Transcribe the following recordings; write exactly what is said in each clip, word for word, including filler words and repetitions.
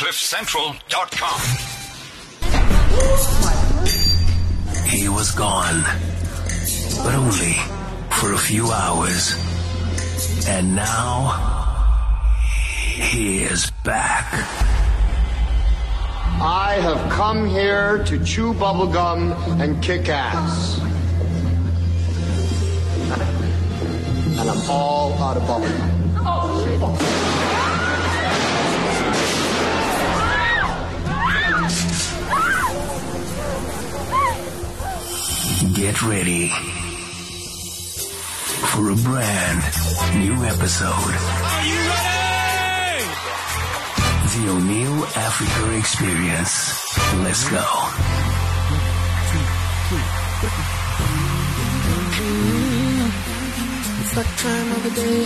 cliff central dot com. He was gone, but only for a few hours. And now, he is back. I have come here to chew bubblegum and kick ass. And I'm all out of bubblegum. Oh. Get ready for a brand new episode. Are you ready? The O'Neill Africa Experience. Let's go. It's that time of the day.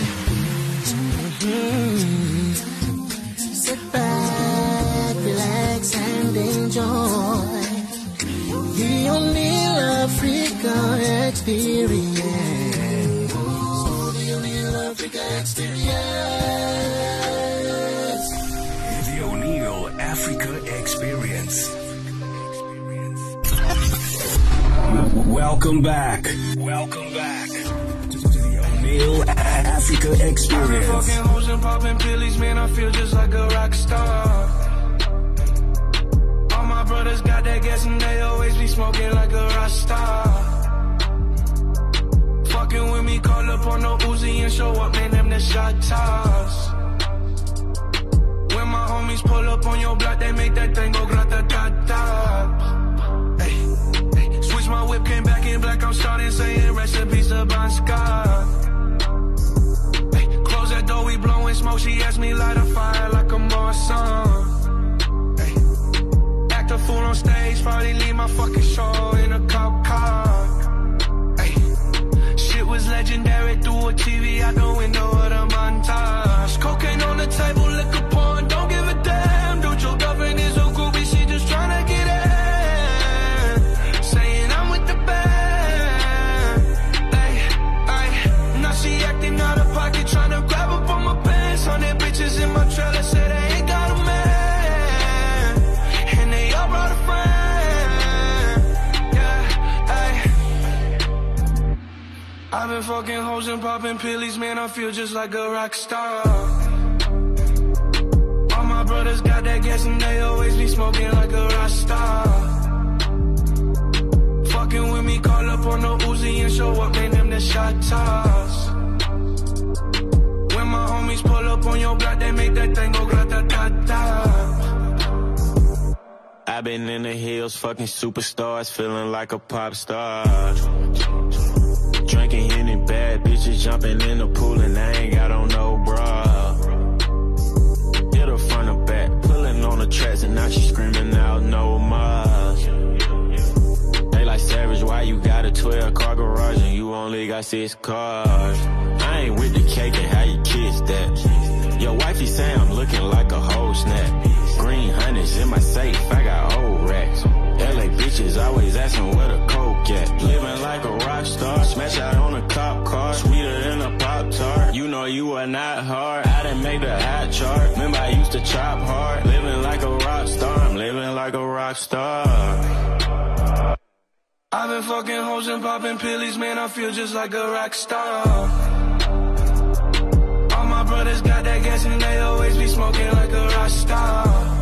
Sit back, relax, and enjoy the O'Neill Africa Experience. Oh, the O'Neill Africa Experience. The O'Neill Africa Experience. Welcome back. Welcome back to the O'Neill Africa Experience. I've been fucking hoes and popping pillies, man. I feel just like a rock star. All my brothers got that gas and they always be smoking like a rock star. Fucking with me, call up on no Uzi and show up, man. Them the shot toss. When my homies pull up on your block, they make that thing go grata-ta-ta. My whip came back in black, I'm starting saying recipes to Bon Scott. Hey, close that door, we blowing smoke. She asked me light a fire like a Marsan. Hey, act a fool on stage, probably leave my fucking show in a cop car. Hey, shit was legendary through a T V out the window of the montage. Cocaine on the table, liquor porn, don't give a damn. Dude, your girlfriend is a groupie, she just trying to get in. She acting out of pocket, trying to grab up on my pants. On their bitches in my trailer, say they ain't got a man. And they all brought a friend. Yeah, ayy. I've been fucking hoes and popping pillies, man. I feel just like a rock star. All my brothers got that gas and they always be smoking like a rock star. Fucking with me, call up on no Uzi and show up, man. Them the shot toss. When my homies pull up on your block, they make that thing go grata-ta-ta. I've been in the hills, fucking superstars, feeling like a pop star. Drinking Henny, bad bitches jumping in the pool, and I ain't got on no bra. Hit her front or back, pulling on the tracks, and now she screaming out no more. They like Savage, why you got a twelve car garage and you only got six cars? I ain't with the cake and how you kiss that. Your wifey say I'm looking like a whole snap. Green hundreds in my safe, I got old racks. L A bitches always asking where the coke at. Living like a rock star, smash out on a cop car, sweeter than a Pop-Tart. You know you are not hard, I didn't make the hot chart. Remember I used to chop hard, living like a rock star. I'm living like a rock star. I've been fucking hoes and popping pillies, man, I feel just like a rock star. All my brothers got that gas and they always be smoking like a rock star.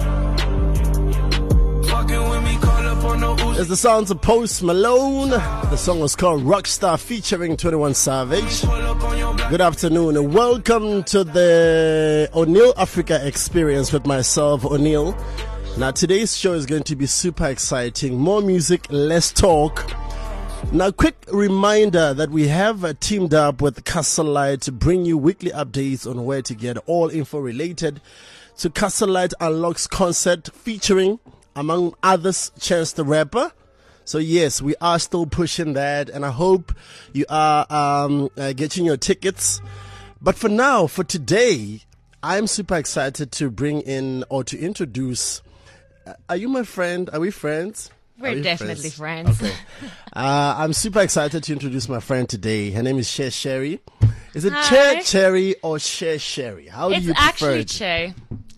Fucking with me, call up on no Uzi. It's the sounds of Post Malone. The song was called Rockstar featuring twenty-one Savage. Good afternoon and welcome to the O'Neill Africa Experience with myself, O'Neill. Now today's show is going to be super exciting. More music, less talk. Now quick reminder that we have uh, teamed up with Castlelight to bring you weekly updates on where to get all info related to Castlelight Unlocks concert featuring, among others, Chance the Rapper. So yes, we are still pushing that and I hope you are um, uh, getting your tickets. But for now, for today, I'm super excited to bring in or to introduce. Are you my friend? Are we friends? We're definitely friends. friends. Okay. uh, I'm super excited to introduce my friend today. Her name is Che Sherry. Is it Hi. Che Cherry or Che Sherry? How it's do you prefer actually it? Che.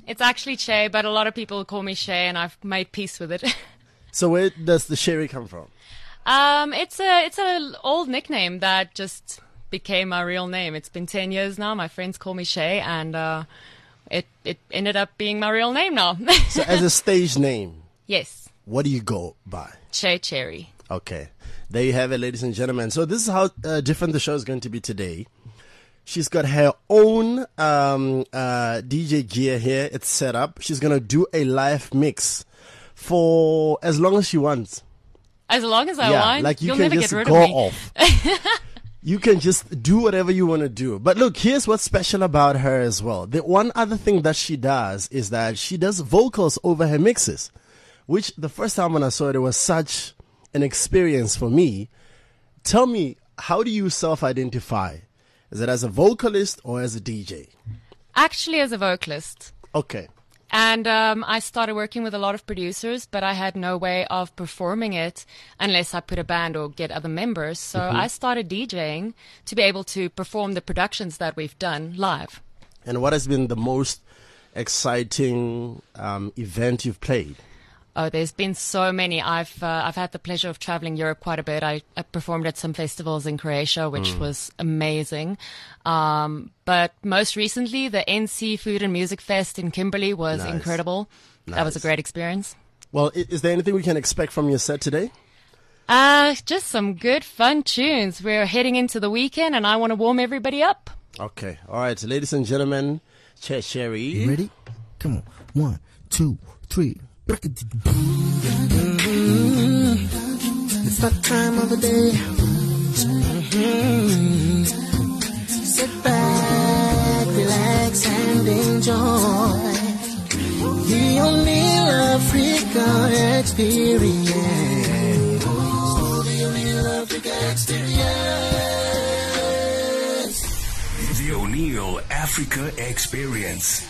It's actually Shay, but a lot of people call me Shay, and I've made peace with it. So where does the Sherry come from? Um, it's a it's an old nickname that just became my real name. It's been ten years now. My friends call me Shay, and uh, it it ended up being my real name now. So as a stage name, yes. What do you go by? Shay Cherry. Okay, there you have it, ladies and gentlemen. So this is how uh, different the show is going to be today. She's got her own um, uh, D J gear here. It's set up. She's going to do a live mix for as long as she wants. As long as I yeah, want? like you You'll can never just get rid go of me. off. You can just do whatever you want to do. But look, here's what's special about her as well. The one other thing that she does is that she does vocals over her mixes, which the first time when I saw it, it was such an experience for me. Tell me, how do you self-identify? Is it as a vocalist or as a D J? Actually, as a vocalist. Okay. And um, I started working with a lot of producers, but I had no way of performing it unless I put a band or get other members. So Mm-hmm. I started DJing to be able to perform the productions that we've done live. And what has been the most exciting um, event you've played? Oh, there's been so many. I've uh, I've had the pleasure of traveling Europe quite a bit. I, I performed at some festivals in Croatia, which Mm. was amazing. Um, but most recently, the N C Food and Music Fest in Kimberley was Nice. incredible. That was a Nice. great experience. Well, i- is there anything we can expect from your set today? Uh, just some good fun tunes. We're heading into the weekend, and I want to warm everybody up. Okay. All right. Ladies and gentlemen, Che Sherry. You ready? Come on. One, two, three. It's that time of the day. Mm-hmm. Sit back, relax, and enjoy the O'Neill Africa experience. Oh, the O'Neill Africa experience. The O'Neill Africa Experience.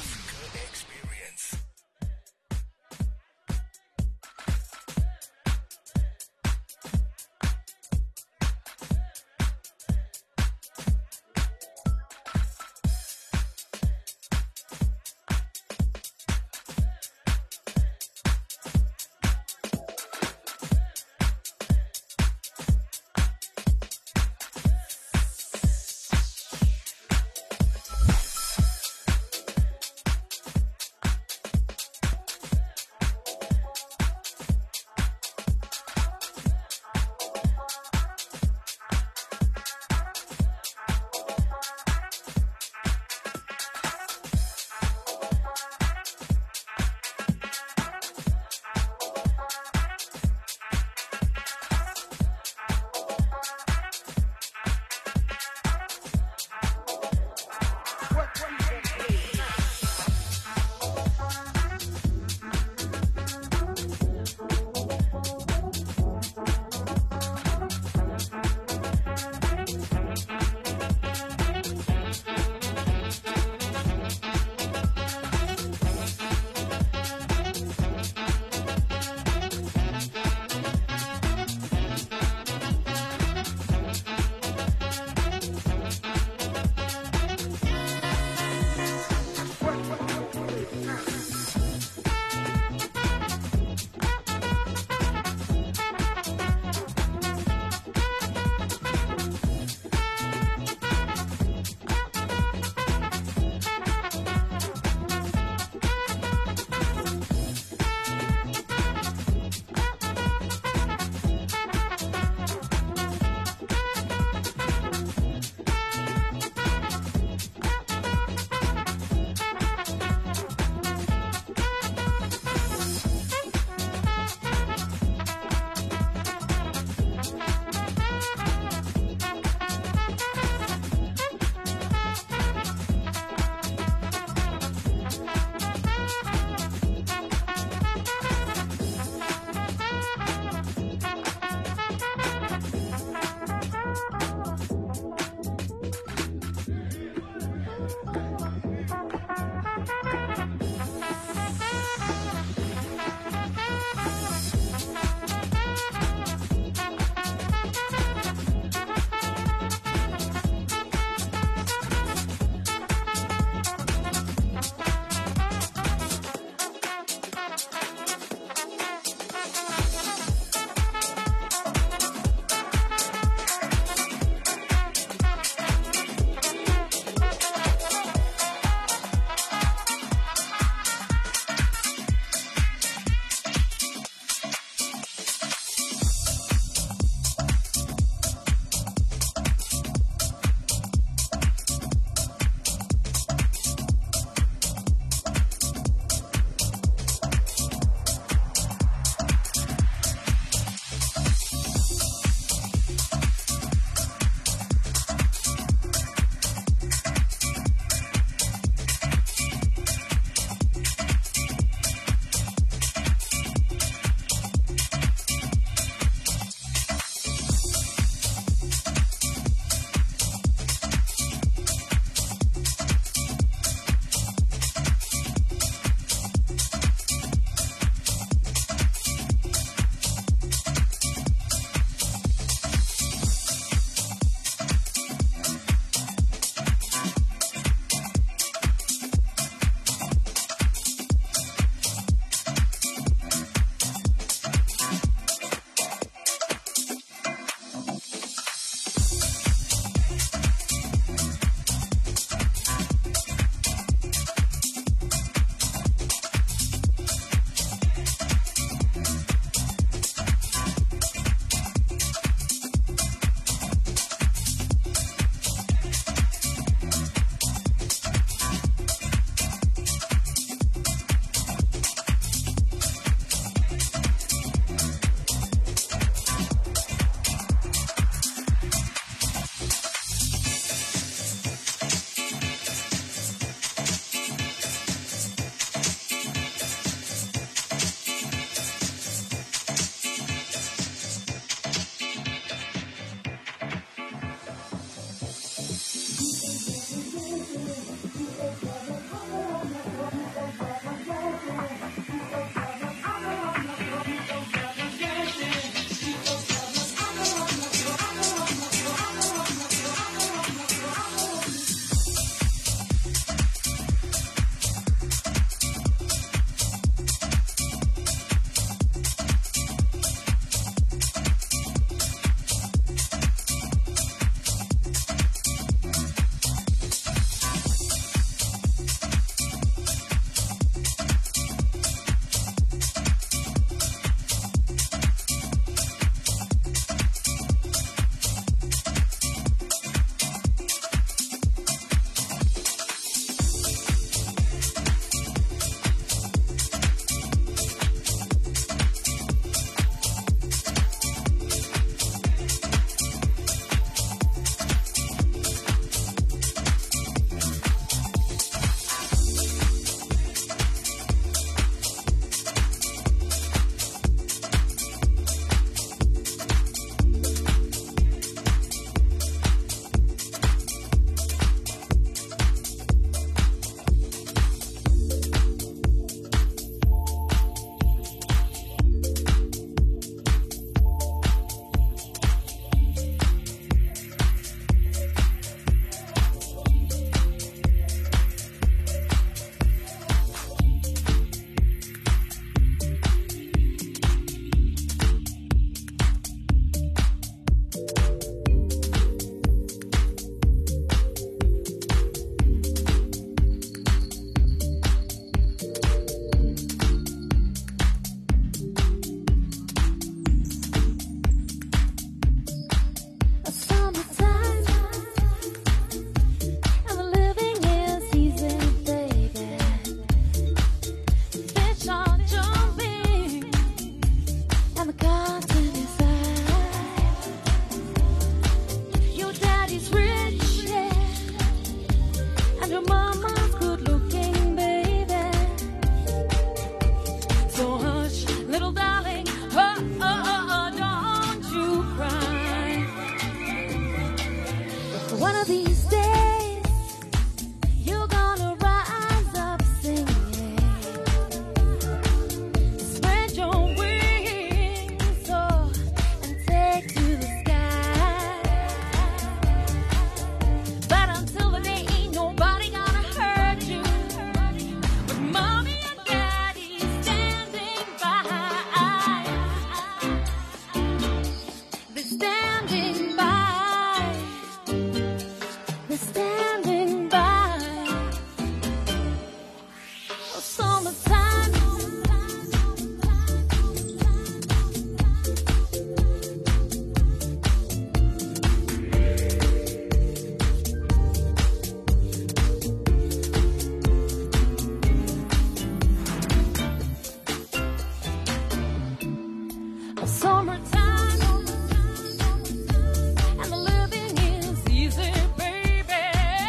Summertime, and the living is easy, baby.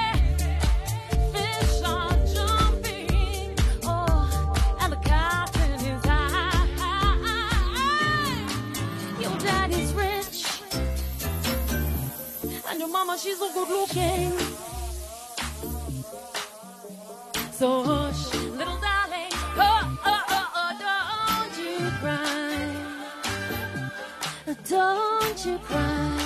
Fish are jumping, oh, and the cotton is high. Your daddy's rich, and your mama, she's so good looking. So hush, little darling, oh, oh, oh, oh, don't you cry. Don't you cry.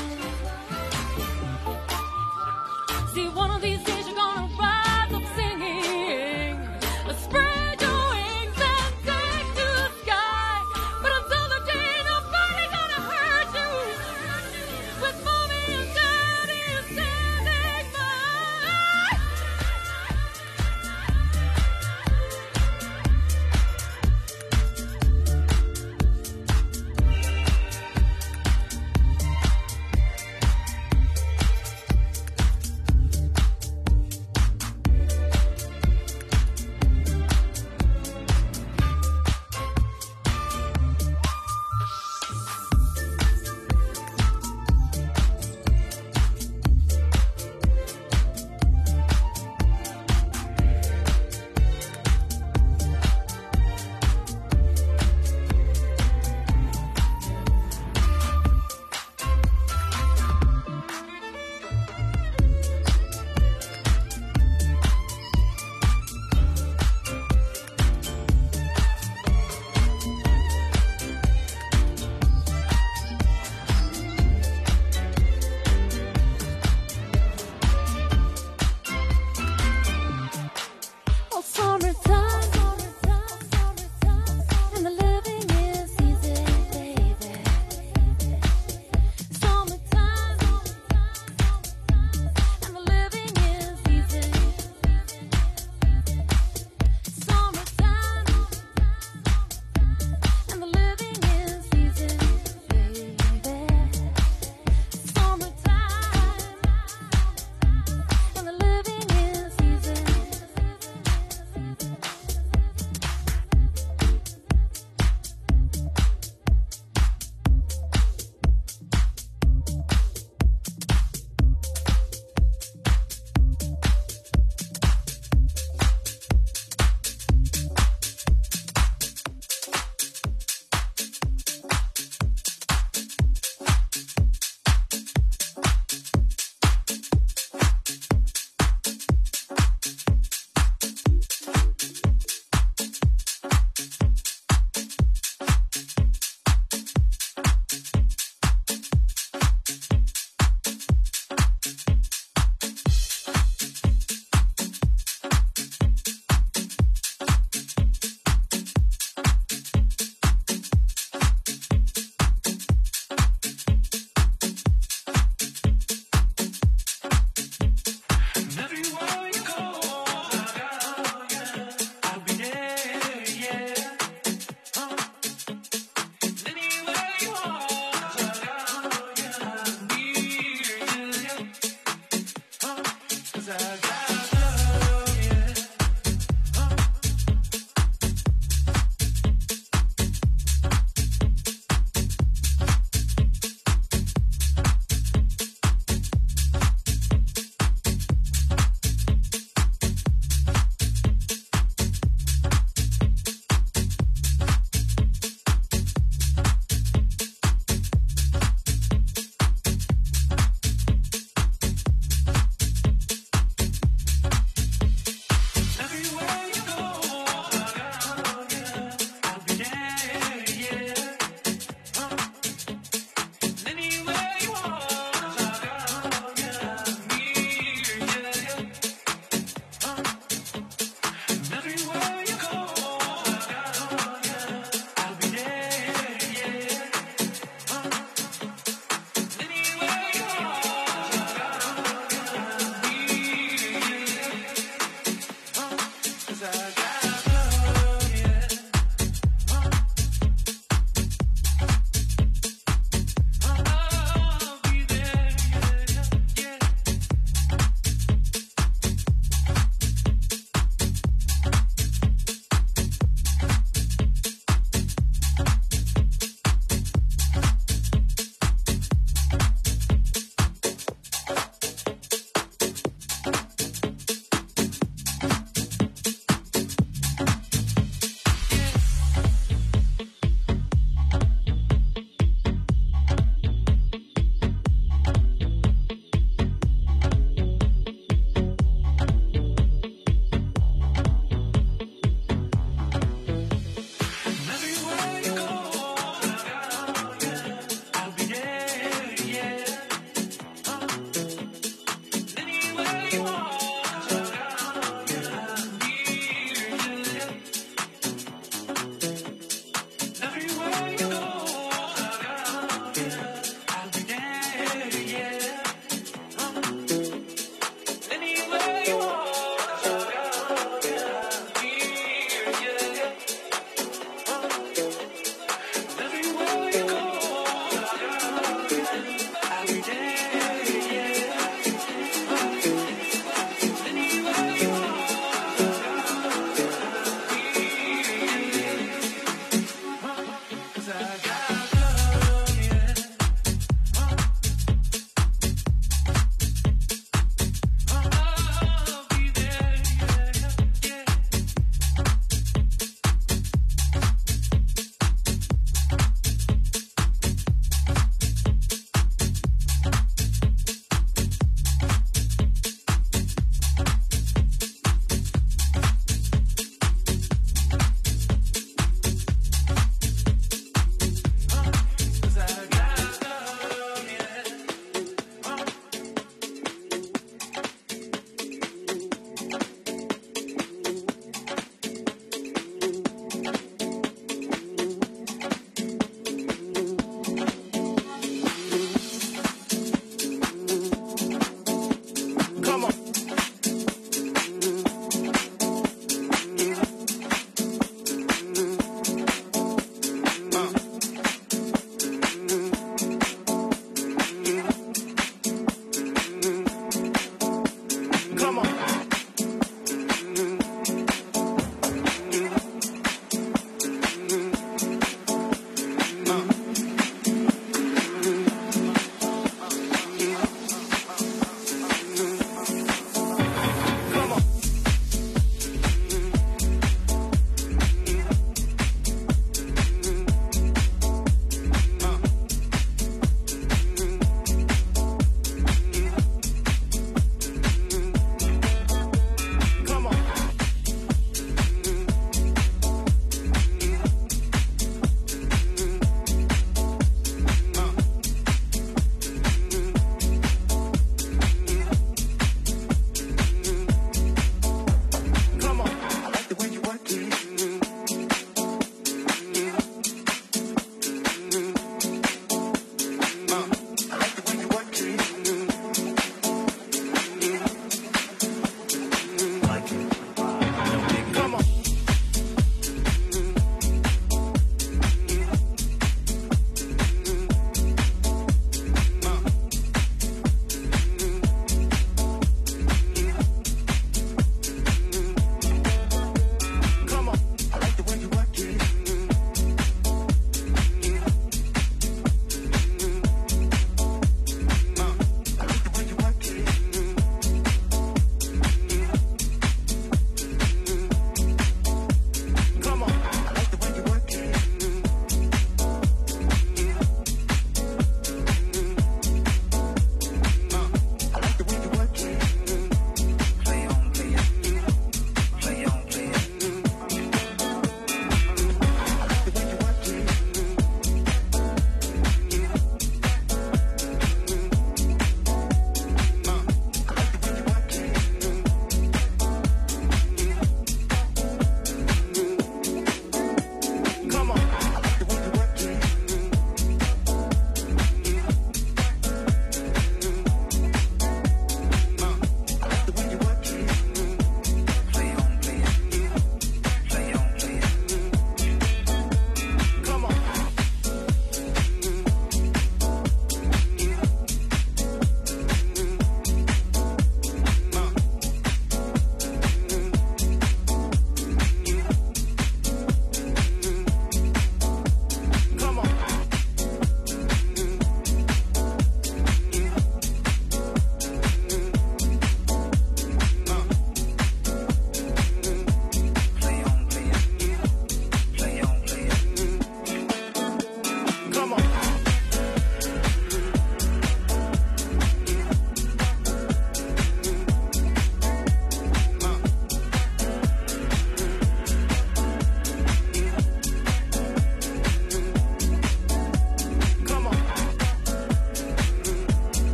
See, one of these days you're gonna rise up singing. Spread your wings and take to the sky. But until the day, nobody gonna hurt you. With mommy and daddy standing by.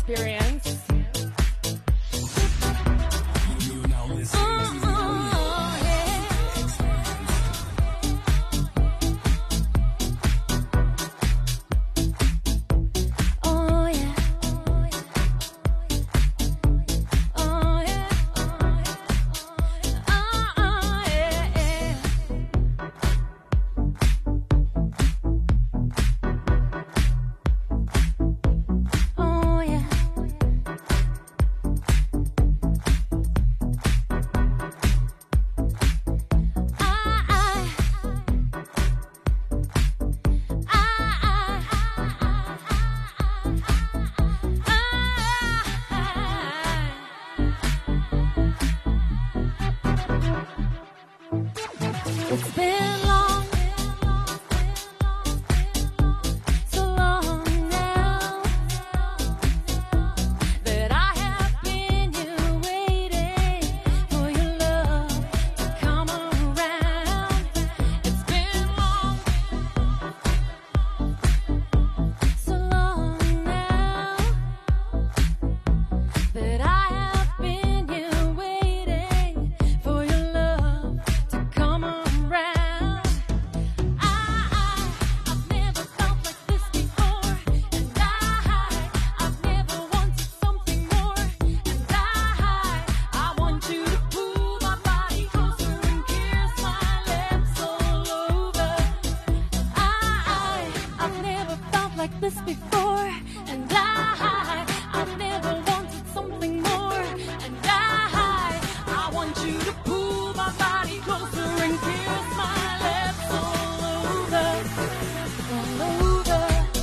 experience. It's been long, so long now, that I have been here waiting for your love to come around. It's been long, so long now, that I have been here waiting for your love to come around. This before, and I, I've never wanted something more, and I, I want you to pull my body closer and kiss my lips all over, all over.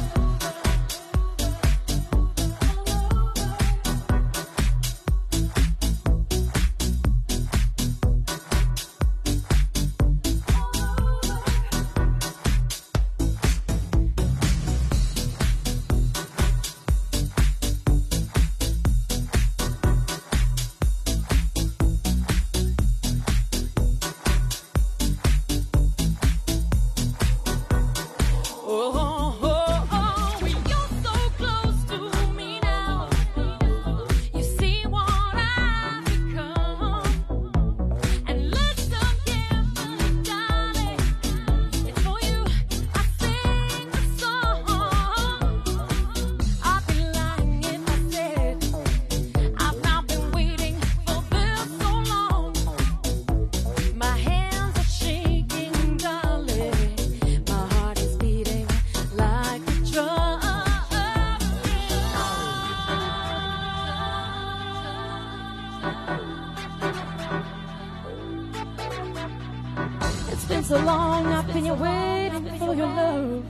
It's been so long, I've been here waiting for your love.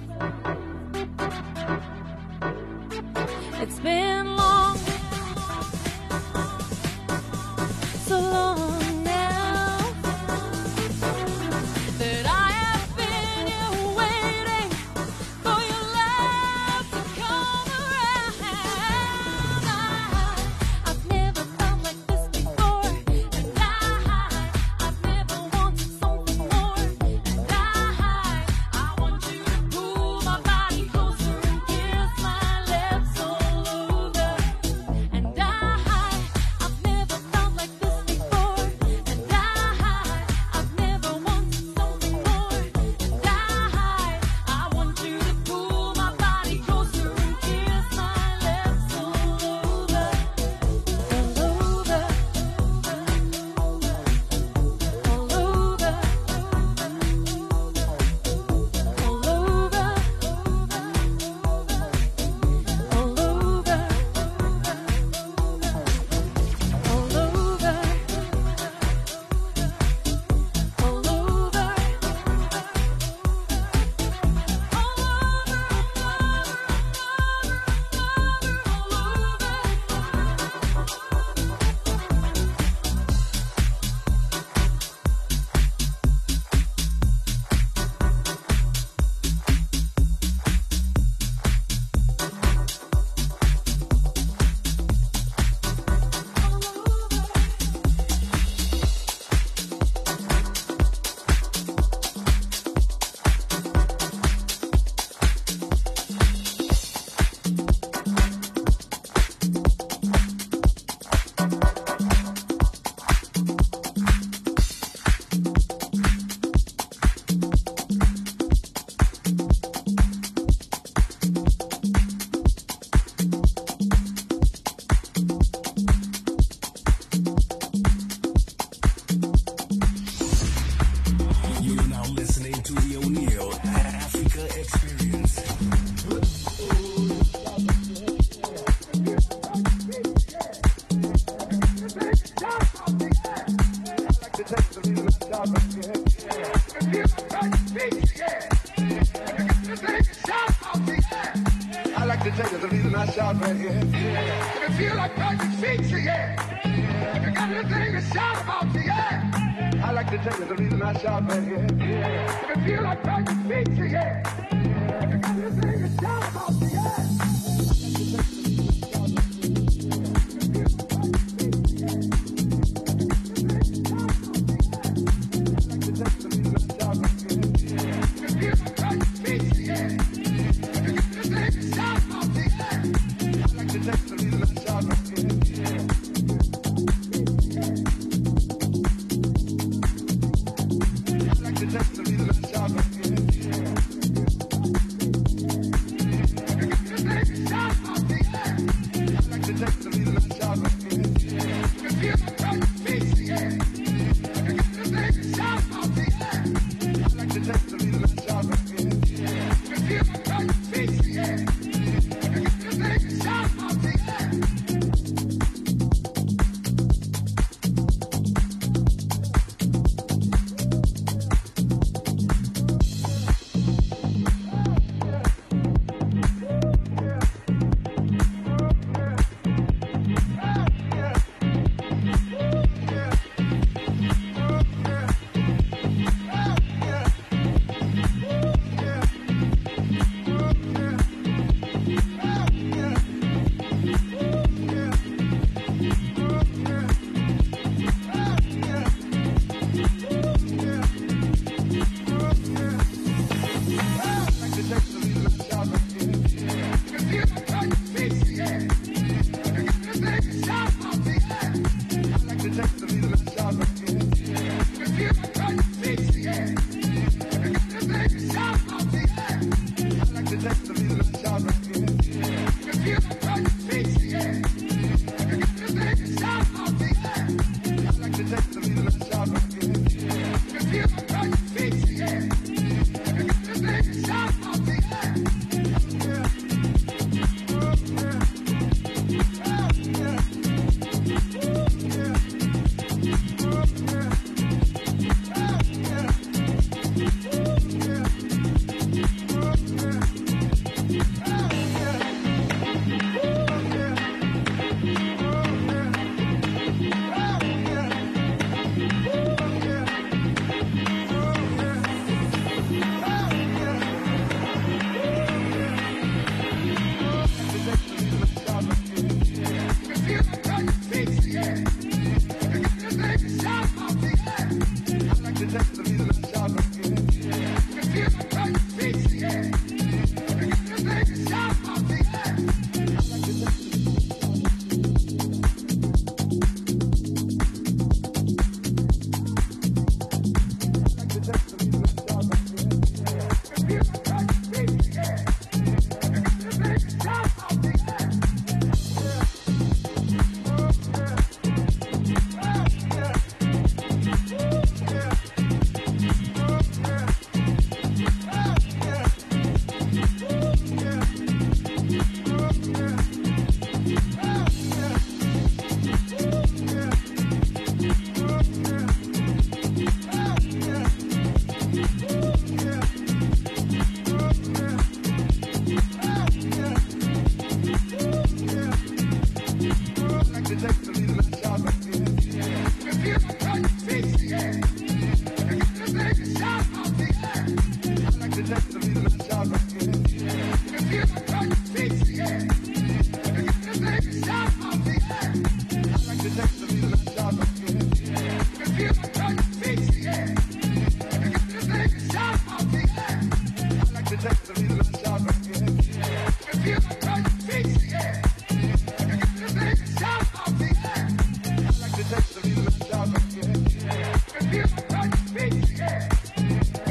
It's been long, so long now, that I have been here waiting for your love to come around. I, I've never felt like this before, and I, I've never wanted something more, and I, Africa experience. I like to take it the reason I shout right here. If you feel like Patrick Feature, yeah. You got anything to shout about, yeah. I like to take it the reason I shout right here. If you feel like Patrick Feature, yeah. You got anything to shout about, yeah.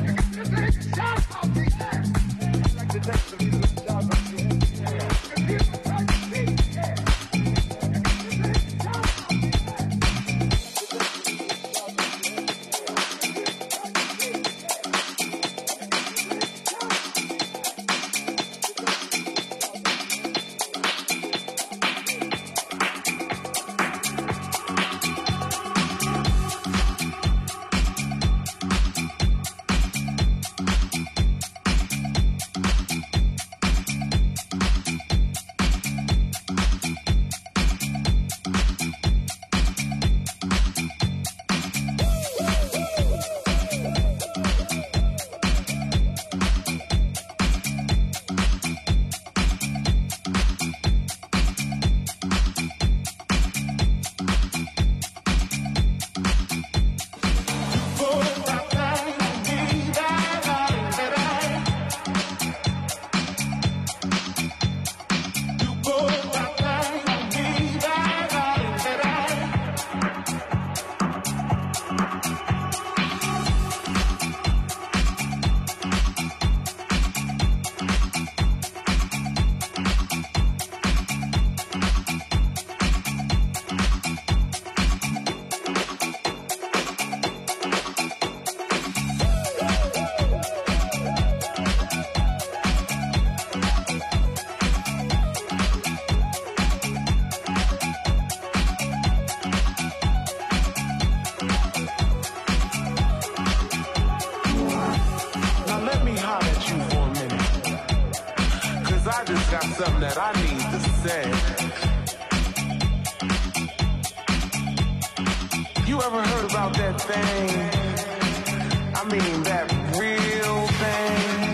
Shout out, I just got something that I need to say. You ever heard about that thing? I mean, that real thing?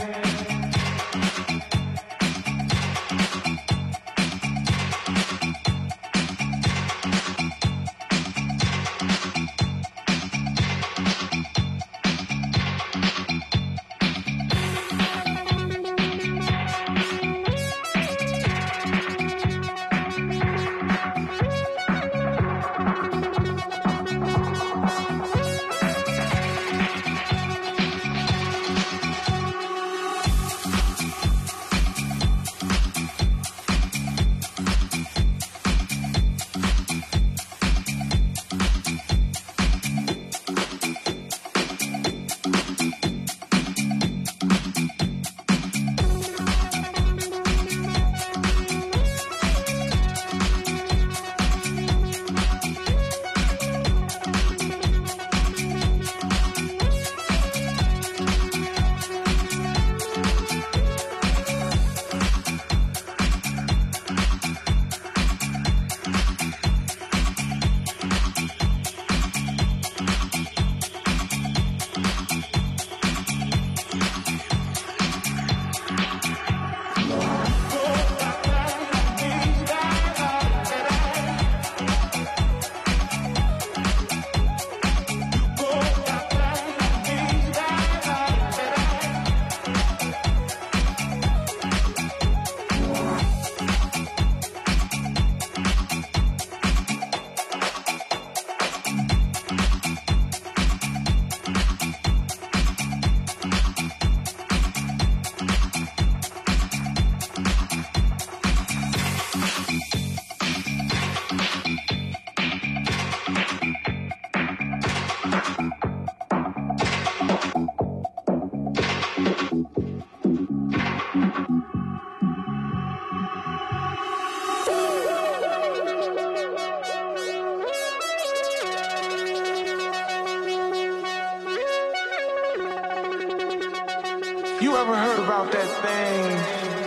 You ever heard about that thing?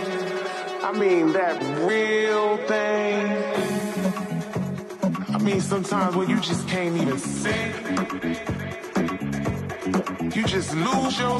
I mean, that real thing? I mean, sometimes when you just can't even sing, you just lose your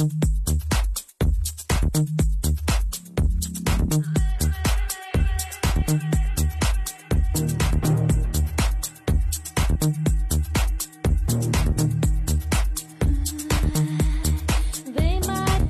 They might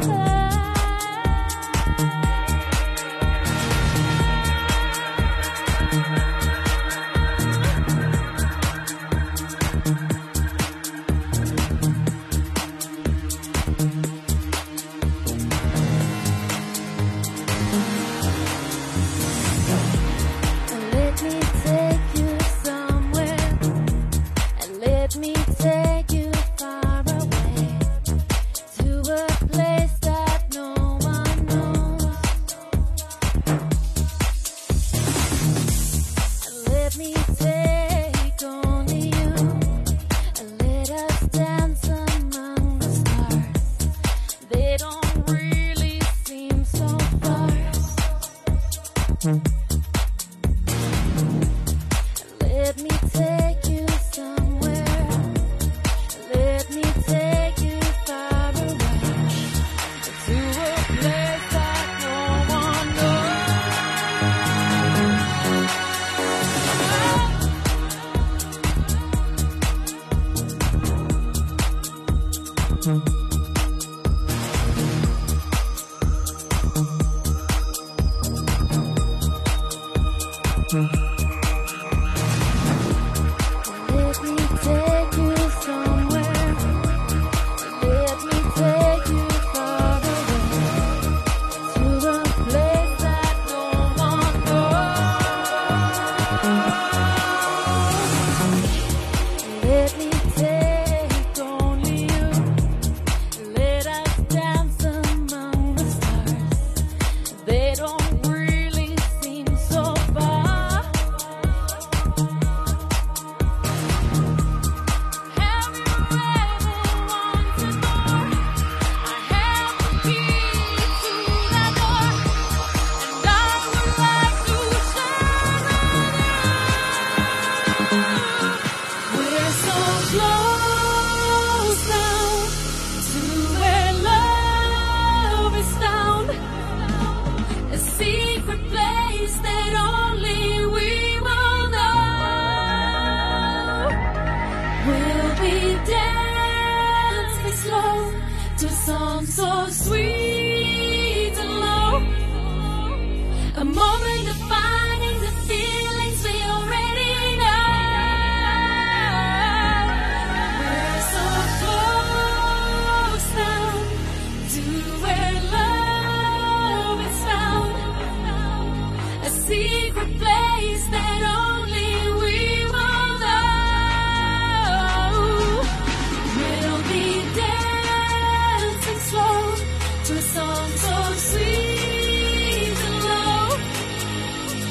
Let me take you somewhere, and let me take you far away to a place that no one knows. And let me take only you, and let us dance among the stars. They don't really seem so far. Let me take you somewhere. Let me take you far away to a place that no one Let me take you somewhere. Let me take you far away to a place that no one knows. Let me take only you. Let us dance among the stars. They don't really seem so far. Have you ever wanted more? I have the key to that door, and I would like to share it. We're so close now to where love is found, a secret place that only we will know. We'll be dancing slow to a song so sweet and low, a moment defining the feelings we already know. We're so close now to where love is found, a secret place that only we will know. We'll be dancing slow to a song so sweet and low,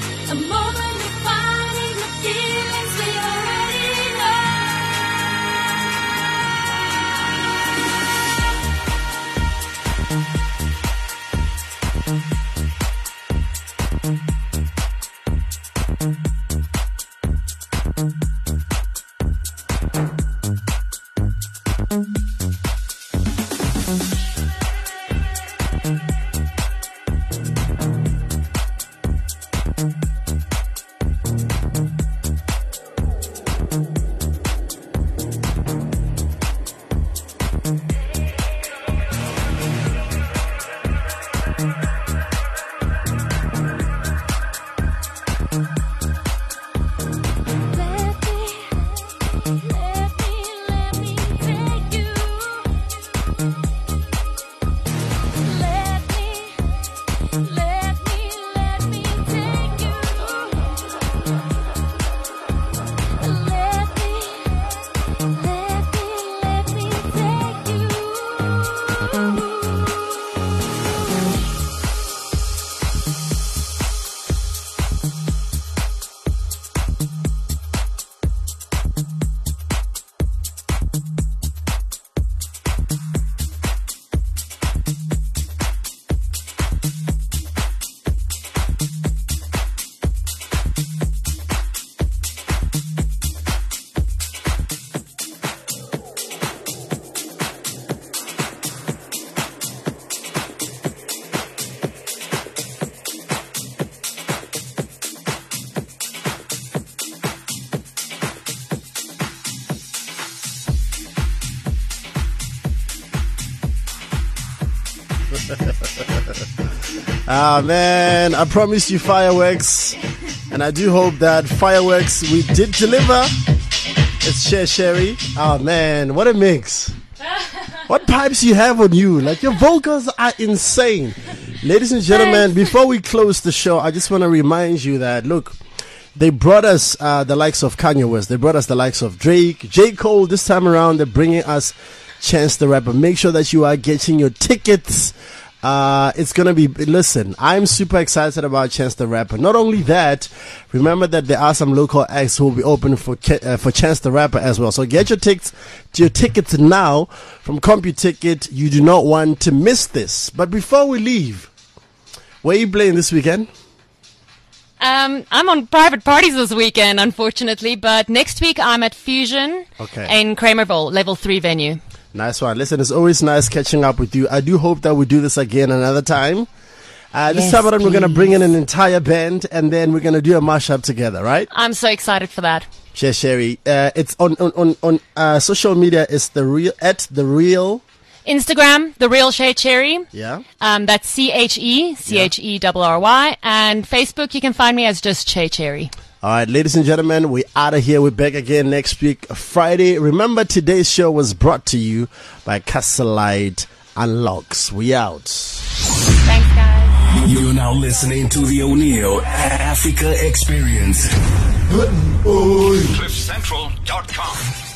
Ah, man, I promised you fireworks, and I do hope that fireworks we did deliver. It's Cher Sherry. Oh, man, what a mix. What pipes you have on you? Like, your vocals are insane. Ladies and gentlemen, before we close the show, I just want to remind you that, look, they brought us uh, the likes of Kanye West. They brought us the likes of Drake, J. Cole. This time around, they're bringing us Chance the Rapper. Make sure that you are getting your tickets. Uh, it's going to be, listen, I'm super excited about Chance the Rapper. Not only that, remember that there are some local acts who will be open for uh, for Chance the Rapper as well. So get your tickets, your tickets now from CompuTicket. You do not want to miss this. But before we leave, where are you playing this weekend? Um, I'm on private parties this weekend, unfortunately, but next week I'm at Fusion Okay. in Kramerville, level three venue. Nice one. Listen, it's always nice catching up with you. I do hope that we do this again another time. Uh, this Yes, time around, we're going to please. bring in an entire band, and then we're going to do a mashup together, right? I'm so excited for that. Cher Sherry. Uh, it's on on on, on uh, social media. It's the real at the real. Instagram, The Real Shay Cherry. Yeah. Um, that's C H E, C H E R R Y. And Facebook, you can find me as just Shay Cherry. All right, ladies and gentlemen, we're out of here. We're back again next week, Friday. Remember, today's show was brought to you by Castlelight Unlocks. We out. Thanks, guys. You're now listening to the O'Neill Africa Experience. Good boy. cliff central dot com